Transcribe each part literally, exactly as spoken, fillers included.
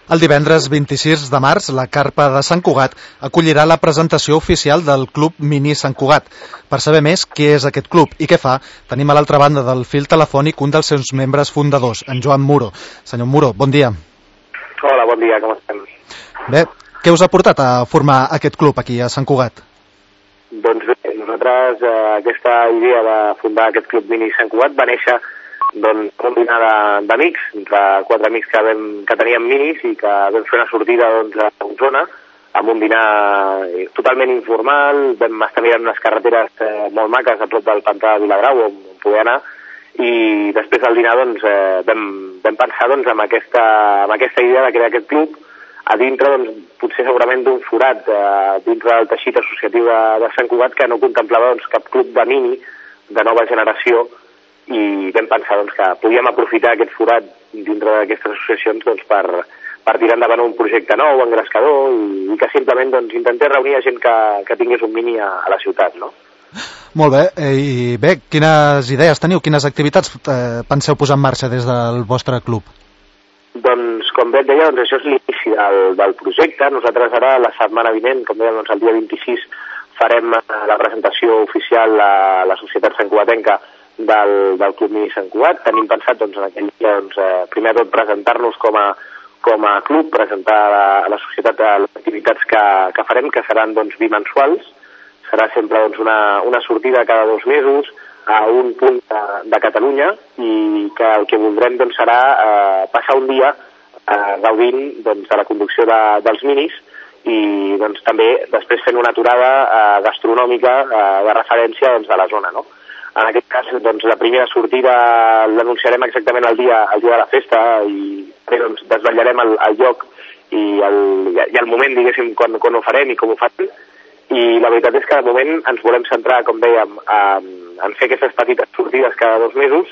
El divendres vint-i-sis de març, la Carpa de Sant Cugat acollirà la presentació oficial del Club Mini Sant Cugat. Per saber més què és aquest club i què fa, tenim a l'altra banda del fil telefònic un dels seus membres fundadors, en Joan Muro. Senyor Muro, bon dia. Hola, bon dia, com estem? Bé, què us ha portat a formar aquest club aquí a Sant Cugat? Doncs bé, nosaltres eh, aquesta idea de fundar aquest Club Mini Sant Cugat va néixer doncs, un dinar d'amics, entre quatre amics que, vam, que teníem minis i que vam fer una sortida doncs, a Osona amb un dinar totalment informal. Vam estar mirant unes carreteres eh, molt maques a prop del pantà de Vilagrau on, on poder anar, i després del dinar doncs, eh, vam, vam pensar doncs, en, aquesta, en aquesta idea de crear aquest club a dintre, doncs, potser segurament d'un forat eh, dintre del teixit associatiu de, de Sant Cugat, que no contemplava doncs, cap club de mini de nova generació, i vam pensar doncs, que podíem aprofitar aquest forat dintre d'aquestes associacions doncs, per, per tirar endavant un projecte nou, engrescador, i, i que simplement doncs, intentés reunir a gent que, que tingués un mini a, a la ciutat, no? Molt bé, i bé, quines idees teniu, quines activitats eh, penseu posar en marxa des del vostre club? Doncs, com bé et deia, doncs, això és l'inici del, del projecte. Nosaltres ara, la setmana vinent, com dèiem, doncs, el dia vint-i-sis, farem la presentació oficial a la Societat Santcugatenca del, del Club Mini Sant Cugat. Tenim pensat, doncs, en aquell dia, doncs, eh, primer de tot, presentar-nos com a, com a club, presentar a la, a la societat les activitats que, que farem, que seran, doncs, bimensuals. Serà sempre, doncs, una, una sortida cada dos mesos a un punt de, de Catalunya, i que el que voldrem, doncs, serà eh, passar un dia eh, gaudint, doncs, de la conducció de, dels minis, i doncs, també després fent una aturada eh, gastronòmica eh, de referència, doncs, de la zona, no? En aquest cas, doncs, la primera sortida l'anunciarem exactament el dia, el dia de la festa, i bé, doncs, desvetllarem el, el lloc i el, i el moment, diguéssim, quan, quan ho farem i com ho farem. I la veritat és que de moment ens volem centrar, com dèiem, en, en fer aquestes petites sortides cada dos mesos,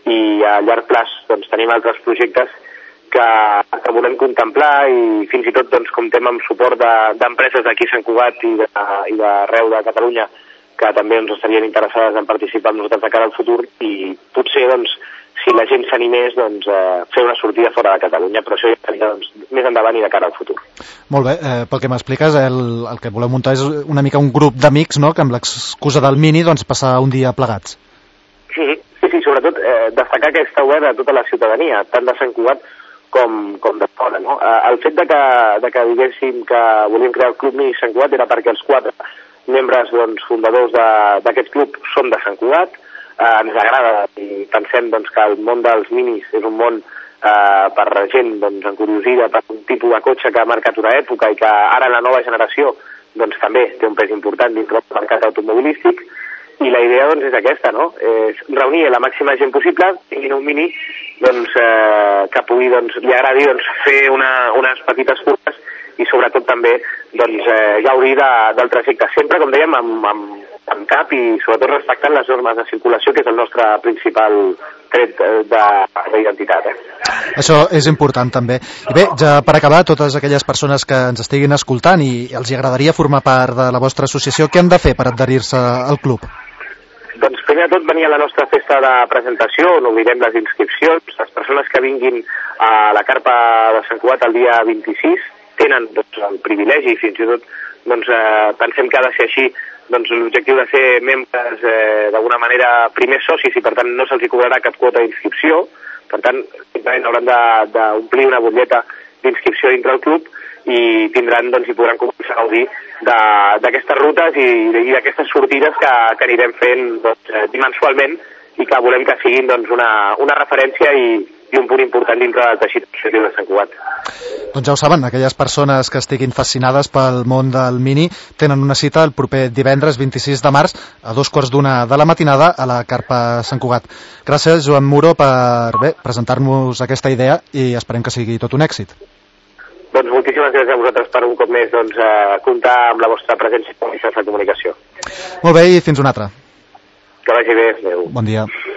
i a llarg plaç doncs, tenim altres projectes que, que volem contemplar, i fins i tot doncs, comptem amb suport d'empreses de, d'aquí a Sant Cugat i d'arreu de, de Catalunya, que també ens estarien interessades en participar amb nosaltres de cara al futur, i potser, doncs, si la gent s'animés, doncs, eh, fer una sortida fora de Catalunya, però això ja seria doncs, més endavant i de cara al futur. Molt bé, eh, pel que m'expliques, el, el que voleu muntar és una mica un grup d'amics, no?, que amb l'excusa del mini, doncs, passar un dia plegats. Sí, sí, sí, sobretot eh, destacar que està obert a tota la ciutadania, tant de Sant Cugat com, com de fora, no? Eh, el fet de que, de que diguéssim que volíem crear el Club Mini Sant Cugat era perquè els quatre membres doncs, fundadors d'aquest club som de Sant Cugat, eh, ens agrada i pensem doncs, que el món dels minis és un món eh, per gent doncs, encuriosida per un tipus de cotxe que ha marcat una època i que ara la nova generació doncs, també té un pes important dintre del mercat automobilístic, i la idea doncs, és aquesta, no? És reunir la màxima gent possible, tinguin un mini doncs, eh, que pugui, doncs, li agradi doncs, fer una, unes petites curses i sobretot també doncs, eh, gaudir de, del trajecte, sempre, com dèiem, amb, amb, amb cap i sobretot respectant les normes de circulació, que és el nostre principal tret d'identitat. Eh? Això és important també. I bé, ja per acabar, totes aquelles persones que ens estiguin escoltant i els hi agradaria formar part de la vostra associació, què han de fer per adherir-se al club? Doncs primer de tot venir a la nostra festa de presentació, on obrirem les inscripcions. Les persones que vinguin a la Carpa de Sant Cugat el dia vint-i-sis tenen doncs, el privilegi, fins i tot doncs, eh, pensem que ha de ser així, doncs, l'objectiu de ser membres eh, d'alguna manera primers socis, i per tant no se'ls cobrarà cap quota d'inscripció. Per tant, simplement hauran d'omplir una butlleta d'inscripció dintre del club i tindran, doncs, i podran començar a gaudir d'aquestes rutes i, i d'aquestes sortides que, que anirem fent doncs, bimensualment, i que volem que siguin doncs, una, una referència i, i un punt important dintre del teixit associatiu de Sant Cugat. Doncs ja ho saben, aquelles persones que estiguin fascinades pel món del mini tenen una cita el proper divendres vint-i-sis de març a dos quarts d'una de la matinada a la Carpa Sant Cugat. Gràcies, Joan Muro, per bé, presentar-nos aquesta idea, i esperem que sigui tot un èxit. Doncs moltíssimes gràcies a vosaltres per un cop més doncs, eh, comptar amb la vostra presència i mitjans de comunicació. Molt bé, i fins una altra. Que vagi bé. Adéu. Bon dia.